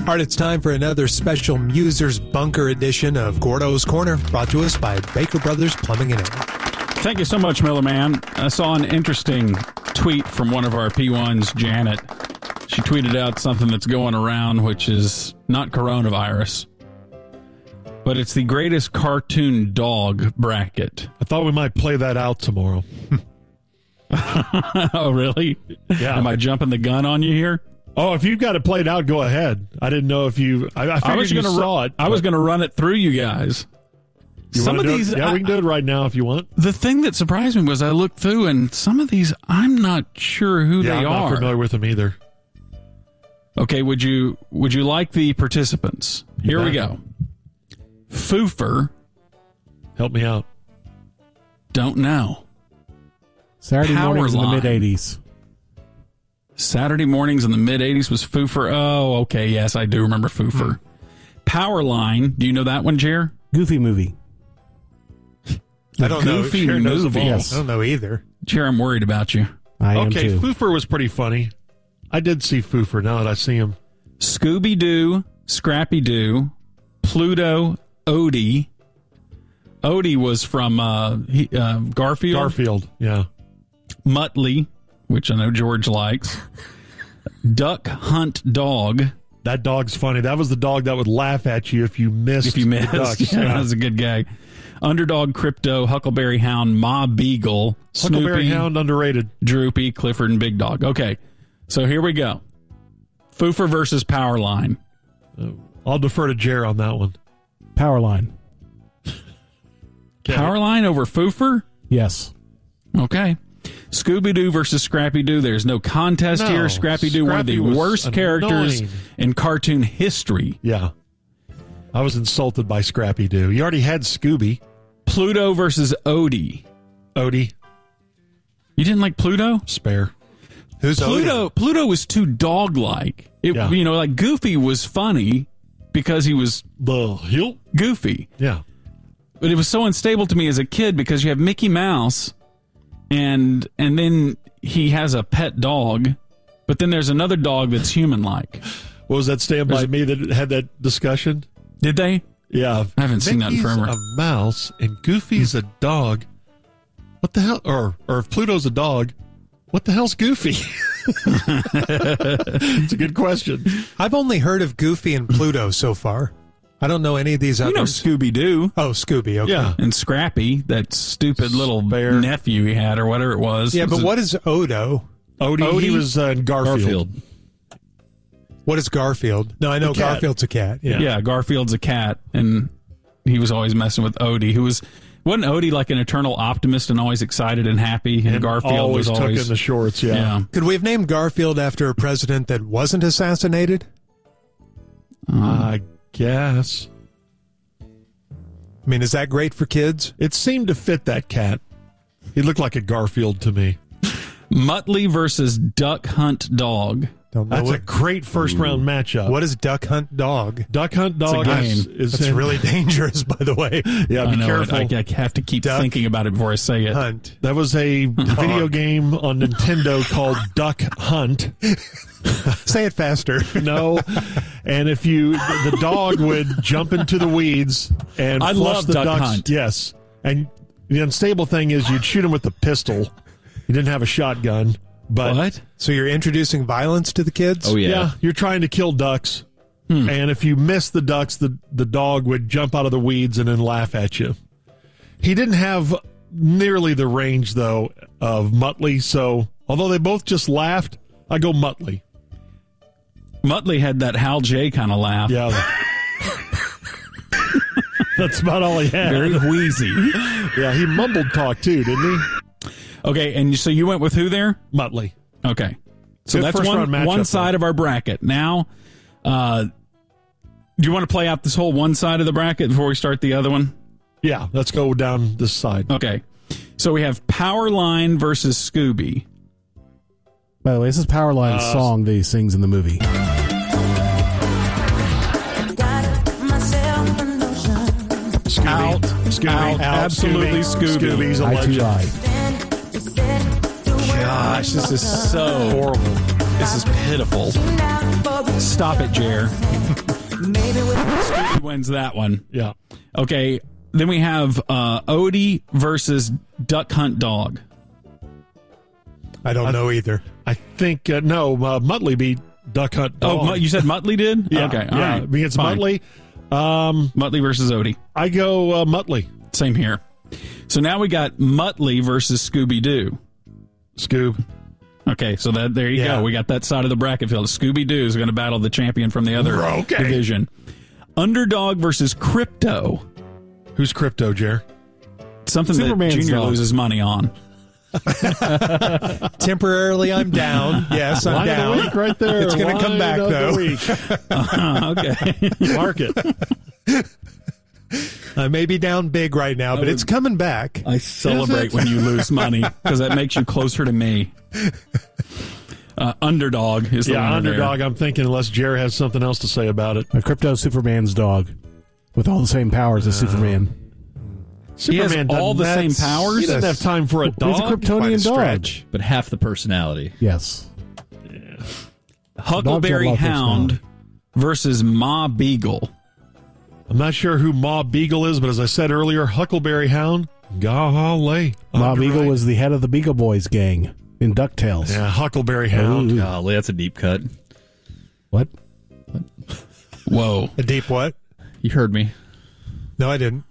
All right, it's time for another special Musers Bunker edition of Gordo's Corner, brought to us by Baker Brothers Plumbing and Air. Thank you so much, Miller Man. I saw an interesting tweet from one of our P1s, Janet. She tweeted out something that's going around, which is not coronavirus, but it's the greatest cartoon dog bracket. I thought we might play that out tomorrow. Oh, really? Yeah. Am I jumping the gun on you here? Oh, if you've got it played out, go ahead. I didn't know if you... I figured you saw it. I was going to run it through you guys. Some of these... Yeah, we can do it right now if you want. The thing that surprised me was I looked through, and some of these, I'm not sure who they are. I'm not familiar with them either. Okay, would you like the participants? Here we go. Foofer. Help me out. Don't know. Saturday mornings in the mid-'80s. Saturday mornings in the mid-'80s was Foofer. Oh, okay. Yes, I do remember Foofer. Powerline. Do you know that one, Jer? Goofy movie. I don't know. Goofy Jer knows movie. Yes. I don't know either. Jer, I'm worried about you. I am Okay, too. Foofer was pretty funny. I did see Foofer now that I see him. Scooby-Doo, Scrappy-Doo, Pluto, Odie. Odie was from Garfield. Garfield, yeah. Muttley, which I know George likes. Duck Hunt Dog. That dog's funny. That was the dog that would laugh at you if you missed. The ducks. Yeah, that was a good gag. Underdog Crypto, Huckleberry Hound, Ma Beagle, Huckleberry Snoopy, Hound underrated. Droopy, Clifford, and Big Dog. Okay, so here we go. Foofer versus Powerline. I'll defer to Jer on that one. Powerline. Okay. Powerline over Foofer? Yes. Okay. Scooby-Doo versus Scrappy-Doo. There's no contest here. Scrappy-Doo, one of the Scrappy was worst characters annoying. in cartoon history. Yeah. I was insulted by Scrappy-Doo. You already had Scooby. Pluto versus Odie. Odie. You didn't like Pluto? Spare. Who's Pluto? Odie? Pluto was too dog-like. Yeah. You know, like Goofy was funny because he was The hill? goofy. Yeah. But it was so unstable to me as a kid because you have Mickey Mouse and then he has a pet dog, but then there's another dog that's human-like. What was that Stand By Me that had that discussion? Did they? Yeah. I haven't seen that in Mickey's forever. a mouse and Goofy's a dog. What the hell? Or if Pluto's a dog, what the hell's Goofy? It's a good question. I've only heard of Goofy and Pluto so far. I don't know any of these You know others. Scooby-Doo Oh, Scooby, okay. Yeah. and Scrappy, that stupid little Spare. nephew he had or whatever it was. Yeah, Was but it what is Odo? Odie, he was in Garfield. What is Garfield? No, I know The cat. Garfield's a cat. Yeah. Yeah, Garfield's a cat, and he was always messing with Odie, who wasn't Odie like an eternal optimist and always excited and happy, and Garfield always was took always in the shorts, yeah. Could we have named Garfield after a president that wasn't assassinated? I guess. I mean, is that great for kids? It seemed to fit that cat. He looked like a Garfield to me. Muttley versus Duck Hunt Dog. Don't know That's a what, great first-round matchup. what is Duck Hunt Dog? Duck Hunt Dog game. is That's really dangerous, by the way. Yeah, I be know careful. I have to keep Duck thinking about it before I say it. Hunt. That was a video game on Nintendo called Duck Hunt. Say it faster. No, and if the dog would jump into the weeds and I flush love the Duck ducks. Hunt. Yes, and the unstable thing is you'd shoot him with the pistol. You didn't have a shotgun, but What? So you're introducing violence to the kids? Oh, yeah. you're trying to kill ducks. And if you miss the ducks, the dog would jump out of the weeds and then laugh at you. He didn't have nearly the range, though, of Muttley. So although they both just laughed, I go Muttley. Muttley had that Hal J kind of laugh. Yeah. That's about all he had. Very wheezy. Yeah, he mumbled talk too, didn't he? Okay, and so you went with who there? Muttley. Okay. So Good that's first round matchup, one side though. of our bracket. Now, do you want to play out this whole one side of the bracket before we start the other one? Yeah, let's go down this side. Okay. So we have Powerline versus Scooby. By the way, this is Powerline's song that he sings in the movie. Scooby. Absolutely Scooby. Scooby's a I too legend. I. Gosh, this is so Horrible. This is pitiful. Stop it, Jer. Scooby wins that one. Yeah. Okay, then we have Odie versus Duck Hunt Dog. I don't know either. I think, Muttley beat Duck Hunt Dog. Oh, you said Muttley did? Yeah. Okay, all yeah. right. Against fine. Muttley. Muttley versus Odie. I go Muttley. Same here. So now we got Muttley versus Scooby-Doo. Scoob. Okay, so there you Yeah. go. We got that side of the bracket filled. Scooby-Doo is going to battle the champion from the other division. Underdog versus Crypto. Who's Crypto, Jer? Something Superman's that Junior dog. loses money on. Temporarily, I'm down. Yes, I'm Line of the down. week right there. It's going to come Line back, of the though. Okay. week. Mark it. I may be down big right now, but it's coming back. I celebrate when you lose money because that makes you closer to me. Underdog is the Yeah, winner underdog. there. I'm thinking unless Jer has something else to say about it. Crypto Superman's dog with all the same powers as Superman. He has Superman all the doesn't- same powers? He doesn't have time for a He's a dog. Quite a Kryptonian dog. stretch. But half the personality. Yes. Huckleberry Dogs have a lot of Hound versus Ma Beagle. I'm not sure who Ma Beagle is, but as I said earlier, Huckleberry Hound. Golly. Bob Eagle Underrated. was the head of the Beagle Boys gang in DuckTales. Yeah, Huckleberry Hound. Ooh. Golly, that's a deep cut. What? Whoa. A deep what? You heard me. No, I didn't.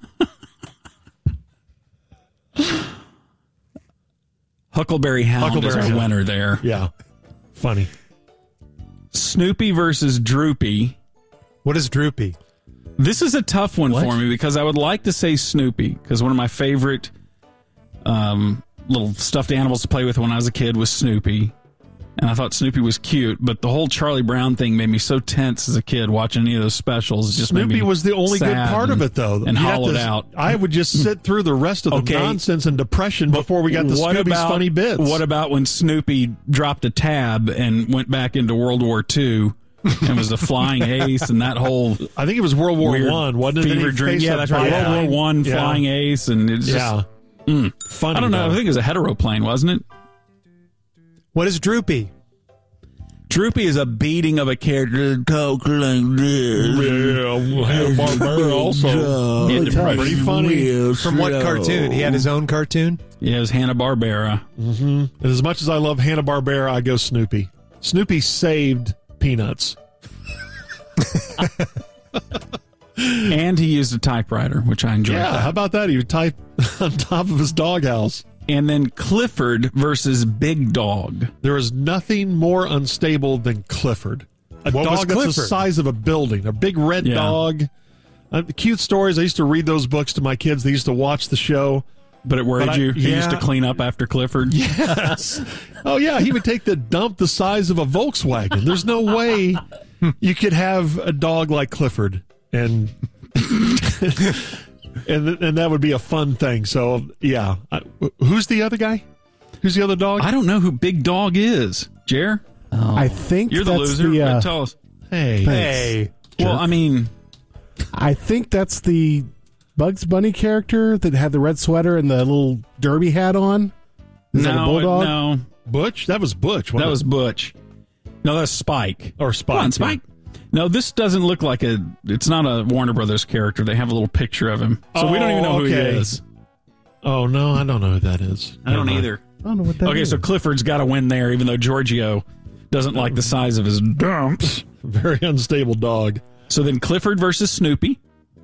Huckleberry Hound is Huckleberry our Hound. winner there. Yeah. Funny. Snoopy versus Droopy. What is Droopy? This is a tough one What? for me because I would like to say Snoopy because one of my favorite little stuffed animals to play with when I was a kid was Snoopy. And I thought Snoopy was cute, but the whole Charlie Brown thing made me so tense as a kid watching any of those specials. It just made Snoopy me was the only good sad part of it, though. And You have hollowed to- out. I would just sit through the rest of the Okay. nonsense and depression before we got to Scooby's funny bits. What about when Snoopy dropped a tab and went back into World War II and was a flying ace and that whole I think it was World War weird One, wasn't it? Then fever he dream? faced Yeah, a that's right. biplane. World War One Yeah. flying ace, and it's just Yeah. Funny. I don't know. though. I think it was a heteroplane, wasn't it? What is Droopy? Droopy is a beating of a character that talks like this. Yeah, Hanna-Barbera also. Really tough. Pretty funny. From what cartoon? He had his own cartoon? Yeah, it was Hanna-Barbera. And as much as I love Hanna-Barbera, I go Snoopy. Snoopy saved Peanuts. And he used a typewriter, which I enjoyed. Yeah, how about that? He would type on top of his doghouse. And then Clifford versus Big Dog. There is nothing more unstable than Clifford. A What was dog that's the Clifford? size of a building. A big red Yeah. dog. Cute stories. I used to read those books to my kids. They used to watch the show. But it worried But you. He used to yeah. clean up after Clifford. Yes. Oh, yeah. He would take the dump the size of a Volkswagen. There's no way you could have a dog like Clifford. And and that would be a fun thing. So, yeah. Who's the other guy? Who's the other dog? I don't know who Big Dog is. Jer, I think you're the that's loser. Tell us. Hey. Hey. Well, I mean, I think that's the Bugs Bunny character that had the red sweater and the little derby hat on. Is that a bulldog? no, Butch? That was Butch. that wasn't was it? Butch. No, that's Spike. Or Spike. Come on, Spike. No, this doesn't look like it's not a Warner Brothers character. They have a little picture of him. So we don't even know who he okay. is. Oh, no. I don't know who that is. I don't Never mind. either. I don't know what that Okay, is. so Clifford's got to win there, even though Giorgio doesn't like the size of his dumps. Very unstable dog. So then Clifford versus Snoopy.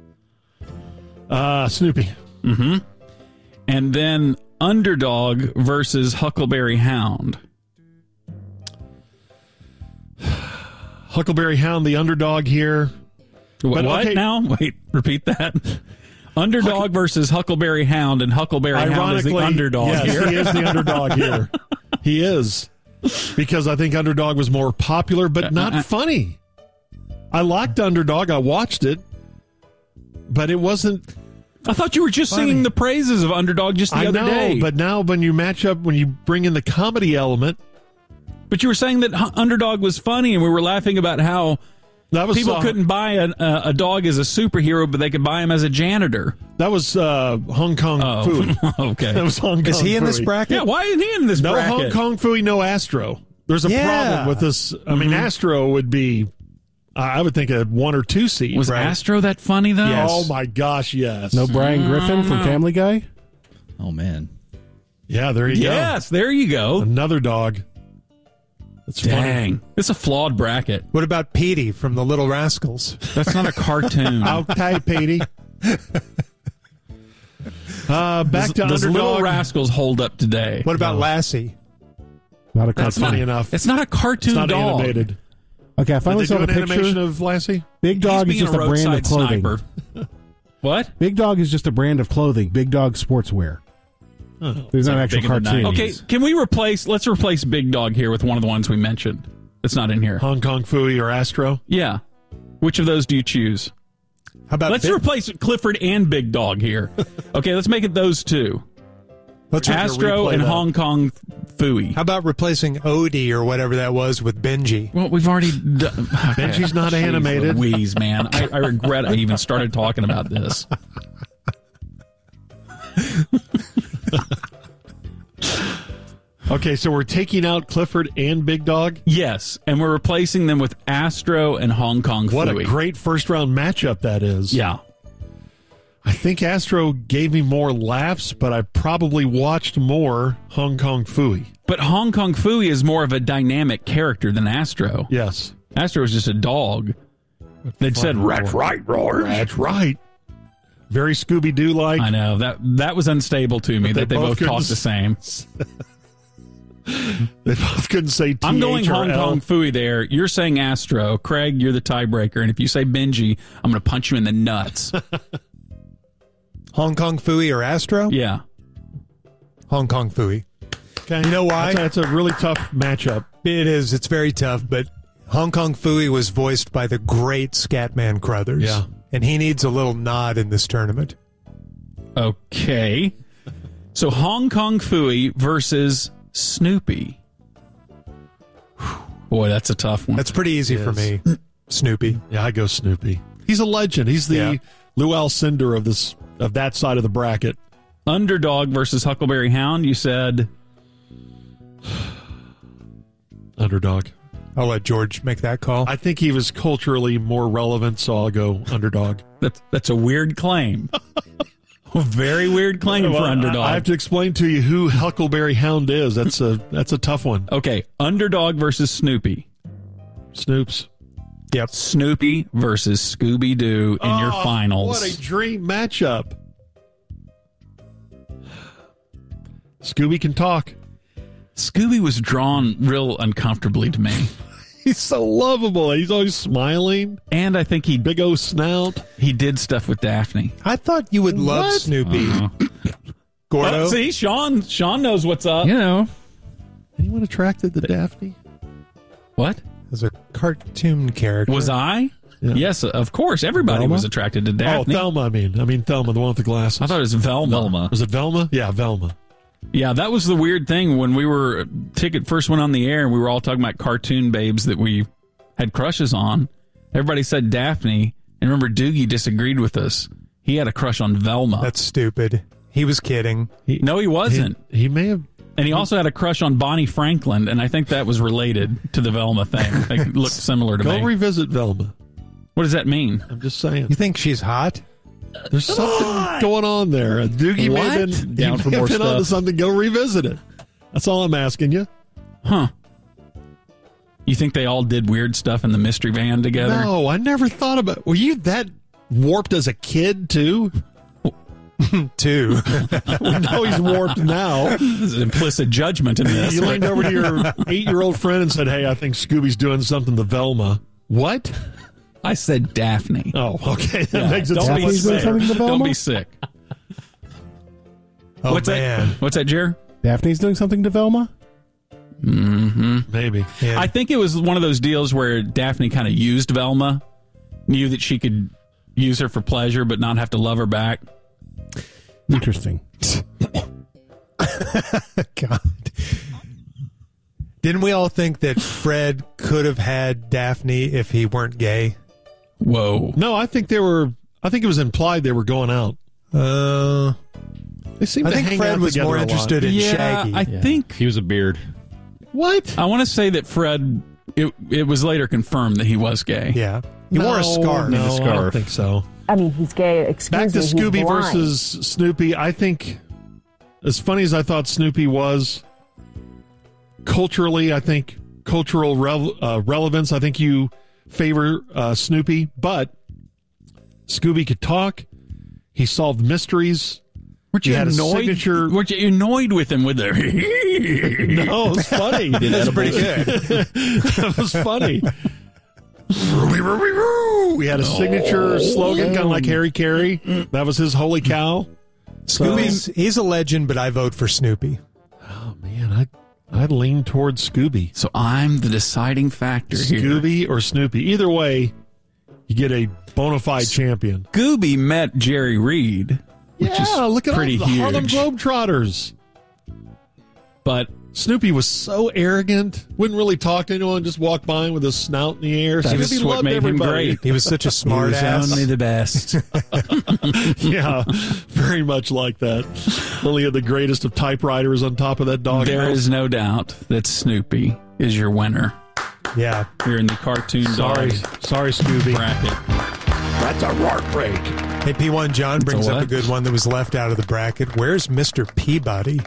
Snoopy. And then Underdog versus Huckleberry Hound. Huckleberry Hound, the underdog here. But, What okay. now? Wait, repeat that. Underdog versus Huckleberry Hound, and Huckleberry Hound is the underdog yes, here. he is the underdog here. He is. Because I think Underdog was more popular, but not funny. I liked Underdog. I watched it, but it wasn't. I thought you were just Funny. singing the praises of Underdog just the I other know, day. but now when you match up, when you bring in the comedy element, But you were saying that Underdog was funny, and we were laughing about how that was people couldn't buy a dog as a superhero, but they could buy him as a janitor. That was Hong Kong Oh, Fooey. okay. That was Hong Kong. Is he in this Fooey. bracket? Yeah, why isn't he in this No bracket? Hong Kong Fooey, no Astro. There's a Yeah. problem with this. I mean, Astro would be I would think a 1 or 2 seed. Was right? Astro that funny, though? Yes. Oh, my gosh, yes. No Brian Griffin from Family Guy? Oh, man. Yeah, there you go. Yes, there you go. Another dog. That's funny. Dang. It's a flawed bracket. What about Petey from the Little Rascals? That's not a cartoon. Okay, Petey. Back to Does Underdog. Little Rascals hold up today? What about Lassie? Not a That's cartoon. funny enough. It's not a cartoon It's not dog. animated. Okay, I Did finally they saw do the an animation picture. of Lassie? Big Dog is He's being just a brand of roadside clothing. sniper. What? Big Dog is just a brand of clothing. Big Dog Sportswear. There's not an actual big in the cartoon. 90s. Okay, can we let's replace Big Dog here with one of the ones we mentioned that's not in here. Hong Kong Phooey or Astro? Yeah. Which of those do you choose? How about Let's replace Clifford and Big Dog here. Okay, let's make it those two. let's Astro replay and that. Hong Kong Phooey. How about replacing Odie or whatever that was with Benji? Well, we've already done. Benji's not animated. Louise, man. I regret I even started talking about this. Okay, so we're taking out Clifford and Big Dog. Yes, and we're replacing them with Astro and Hong Kong What Phooey. a great first round matchup that is. Yeah. I think Astro gave me more laughs, but I probably watched more Hong Kong Phooey. But Hong Kong Phooey is more of a dynamic character than Astro. Yes. Astro is just a dog that said, "That's right, Roar." That's right. Very Scooby-Doo like. I know that was unstable to me But that they both couldn't talk the same. They both couldn't say T. I'm going H or Hong L. Kong Phooey there. You're saying Astro. Craig, you're the tiebreaker. And if you say Benji, I'm going to punch you in the nuts. Hong Kong Phooey or Astro? Yeah. Hong Kong Phooey. Okay. You know why? That's a really tough matchup. It is. It's very tough, but Hong Kong Phooey was voiced by the great Scatman Crothers. Yeah. And he needs a little nod in this tournament. Okay. So Hong Kong Phooey versus Snoopy. Boy, that's a tough one. That's pretty easy for me. Snoopy. Yeah, I go Snoopy. He's a legend. He's the Yeah. Lou Alcindor of that side of the bracket. Underdog versus Huckleberry Hound. You said Underdog. I'll let George make that call. I think he was culturally more relevant, so I'll go Underdog. that's a weird claim. A very weird claim for Underdog. I have to explain to you who Huckleberry Hound is. That's a tough one. Okay, Underdog versus Snoopy. Snoops. Yep. Snoopy versus Scooby-Doo in your finals. What a dream matchup. Scooby can talk. Scooby was drawn real uncomfortably to me. He's so lovable. He's always smiling. And I think he Big O snout. did stuff with Daphne. I thought you would love What? Snoopy. Gordo? Oh, see, Sean knows what's up. You know. Anyone attracted to Daphne? What? As a cartoon character. Was I? Yeah. Yes, of course. Everybody Velma? was attracted to Oh, Daphne. Thelma, I mean Thelma, the one with the glasses. I thought it was Velma. Velma. Was it Velma? Yeah, Velma. Yeah, that was the weird thing when we were ticket first went on the air and we were all talking about cartoon babes that we had crushes on. Everybody said Daphne, and remember Doogie disagreed with us. He had a crush on Velma. That's stupid. He was kidding. No, he wasn't. He may have. And he also had a crush on Bonnie Franklin, and I think that was related to the Velma thing. They looked similar to Go me. revisit Velma. What does that mean? I'm just saying. You think she's hot? There's something going on there. Doogie may have been Down for may more have been onto stuff. something. Go revisit it. That's all I'm asking you. Huh. You think they all did weird stuff in the mystery van together? No, I never thought about. Were you that warped as a kid too? Too. We know he's warped now. There's an implicit judgment in this. You leaned over to your 8-year-old friend and said, "Hey, I think Scooby's doing something to Velma." What? I said Daphne. Oh, okay. That Yeah, makes it don't so be much Daphne's doing sick. better. something to Velma? Don't be sick. Oh, What's man. that? What's that, Jer? Daphne's doing something to Velma? Maybe. Yeah. I think it was one of those deals where Daphne kind of used Velma, knew that she could use her for pleasure but not have to love her back. Interesting. God. Didn't we all think that Fred could have had Daphne if he weren't gay? Whoa. No, I think it was implied they were going out. They seem I to think hang Fred out was together more a lot. interested in Yeah, Shaggy. I think He was a beard. What? I want to say that Fred It was later confirmed that he was gay. Yeah. He wore a scarf. No, I don't scarf. think so. I mean, he's gay. Excuse Back to me, he's Scooby blind. versus Snoopy. I think, as funny as I thought Snoopy was, culturally, I think cultural relevance, I think you favor Snoopy, but Scooby could talk. He solved mysteries. Weren't He you had a annoyed? signature- Weren't you annoyed with him with the? No, it's funny. That's pretty good. That was funny. We had a signature slogan, kind of like Harry Carey. That was his holy cow. He's a legend, but I vote for Snoopy. Oh, man, I'd lean towards Scooby. So I'm the deciding factor here. Scooby or Snoopy. Either way, you get a bona fide champion. Scooby met Jerry Reed, which is look at pretty all the Harlem huge. Globetrotters. But Snoopy was so arrogant, wouldn't really talk to anyone, just walk by with his snout in the air. That's Snoopy what loved made him everybody. great. He was such a smart ass. only the best. Yeah, very much like that. Only had the greatest of typewriters on top of that dog. There is no doubt that Snoopy is your winner. Yeah. You're in the cartoon Sorry, dog sorry, Scooby. bracket. That's a heartbreak. Hey, P1 John brings a up a what? good one that was left out of the bracket. Where's Mr. Peabody?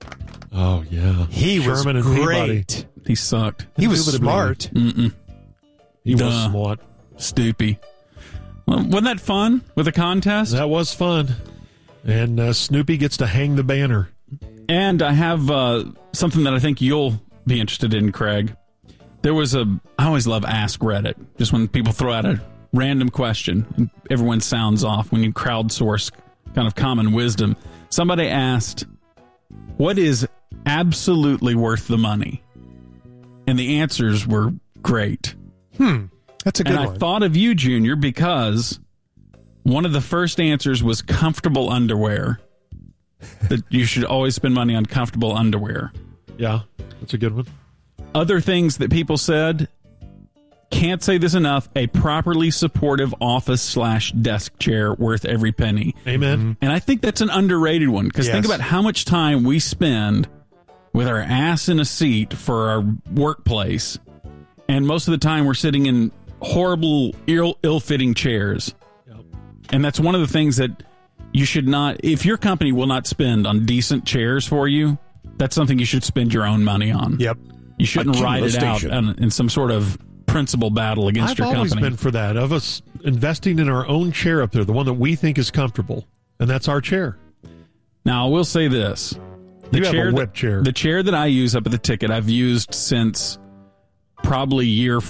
Oh yeah, He Sherman was and Peabody. great. He sucked. He was Indubitably. smart. He was Duh. smart. Stoopy. Well, wasn't that fun with the contest? That was fun. And Snoopy gets to hang the banner. And I have something that I think you'll be interested in, Craig. There was I always love Ask Reddit, just when people throw out a random question and everyone sounds off when you crowdsource kind of common wisdom. Somebody asked, what is absolutely worth the money? And the answers were great. That's a good And one. I thought of you, Junior, because one of the first answers was comfortable underwear. That you should always spend money on comfortable underwear. Yeah, that's a good one. Other things that people said, can't say this enough, a properly supportive office/desk chair worth every penny. Amen. And I think that's an underrated one, because think Yes. about how much time we spend with our ass in a seat for our workplace. And most of the time we're sitting in horrible, ill-fitting chairs. And that's one of the things that you should not, if your company will not spend on decent chairs for you, that's something you should spend your own money on. Yep. You shouldn't Like ride it Kilo out Station. in some sort of principal battle against I've your always company. been for that, of us investing in our own chair up there, the one that we think is comfortable. And that's our chair. Now, I will say this. You have a whip chair. The chair that I use up at the ticket, I've used since probably year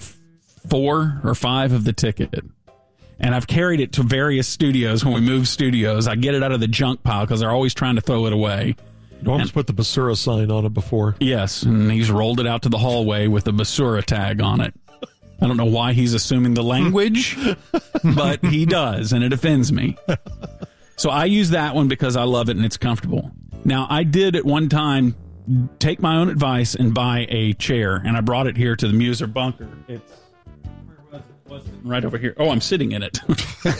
4 or 5 of the ticket. And I've carried it to various studios when we move studios. I get it out of the junk pile because they're always trying to throw it away. Norm's put the Basura sign on it before. Yes, and he's rolled it out to the hallway with the Basura tag on it. I don't know why he's assuming the language, but he does, and it offends me. So I use that one because I love it and it's comfortable. Now, I did at one time take my own advice and buy a chair, and I brought it here to the Muser bunker. It's where was it? Right over here. Oh, I'm sitting in it.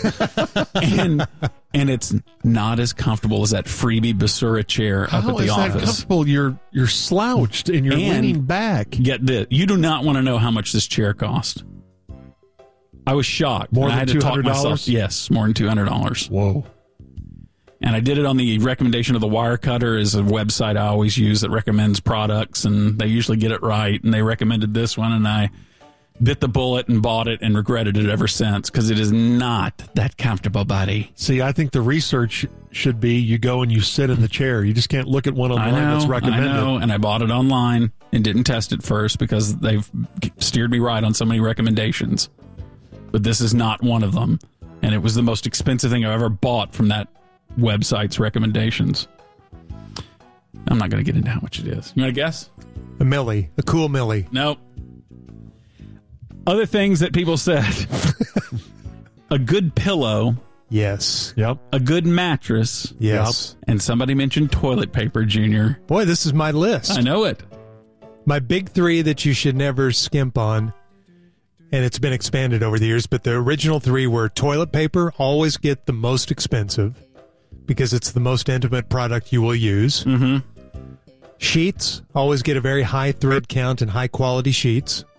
and it's not as comfortable as that freebie Basura chair up How at the is that office. comfortable? You're slouched and you're And- leaning back. Get this. You do not want to know how much this chair cost. I was shocked. More And I than had to talk $200? myself. Yes, more than $200. Whoa. And I did it on the recommendation of the Wirecutter, is a website I always use that recommends products, and they usually get it right. And they recommended this one, and I bit the bullet and bought it and regretted it ever since because it is not that comfortable, buddy. See, I think the research should be you go and you sit in the chair. You just can't look at one I online that's know, recommended. I know, and I bought it online and didn't test it first because they've steered me right on so many recommendations. But this is not one of them, and it was the most expensive thing I've ever bought from that website's recommendations. I'm not going to get into how much it is. You want to guess? A Millie. A cool Millie. Nope. Other things that people said. A good pillow, Yes. Yep. a good mattress, Yes. and somebody mentioned toilet paper, Junior. Boy, this is my list. I know it. My big 3 that you should never skimp on, and it's been expanded over the years, but the original 3 were toilet paper, always get the most expensive because it's the most intimate product you will use. Mm-hmm. Sheets, always get a very high thread count and high quality sheets.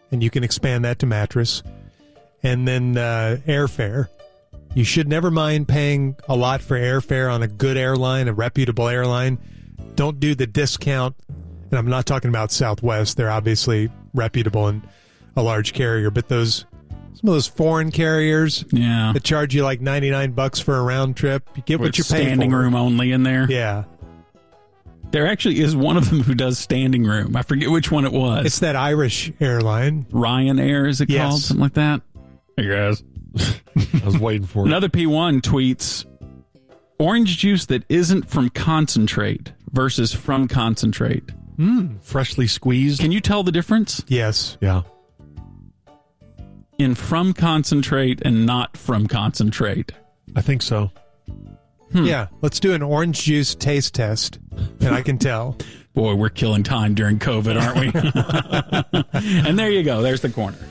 and you can expand that to mattress. And then airfare. You should never mind paying a lot for airfare on a good airline, a reputable airline. Don't do the discount. And I'm not talking about Southwest. They're obviously reputable and a large carrier, but some of those foreign carriers that charge you like $99 for a round trip, you get what you're paying for. Standing room only in there. Yeah. There actually is one of them who does standing room. I forget which one it was. It's that Irish airline. Ryanair, is it called? Something like that? Hey, guys. I was waiting for it. Another P1 tweets, orange juice that isn't from concentrate versus from concentrate. Freshly squeezed. Can you tell the difference? Yes. Yeah. In from concentrate and not from concentrate. I think so. Yeah. Let's do an orange juice taste test, and I can tell. Boy, we're killing time during COVID, aren't we? And there you go. There's the corner.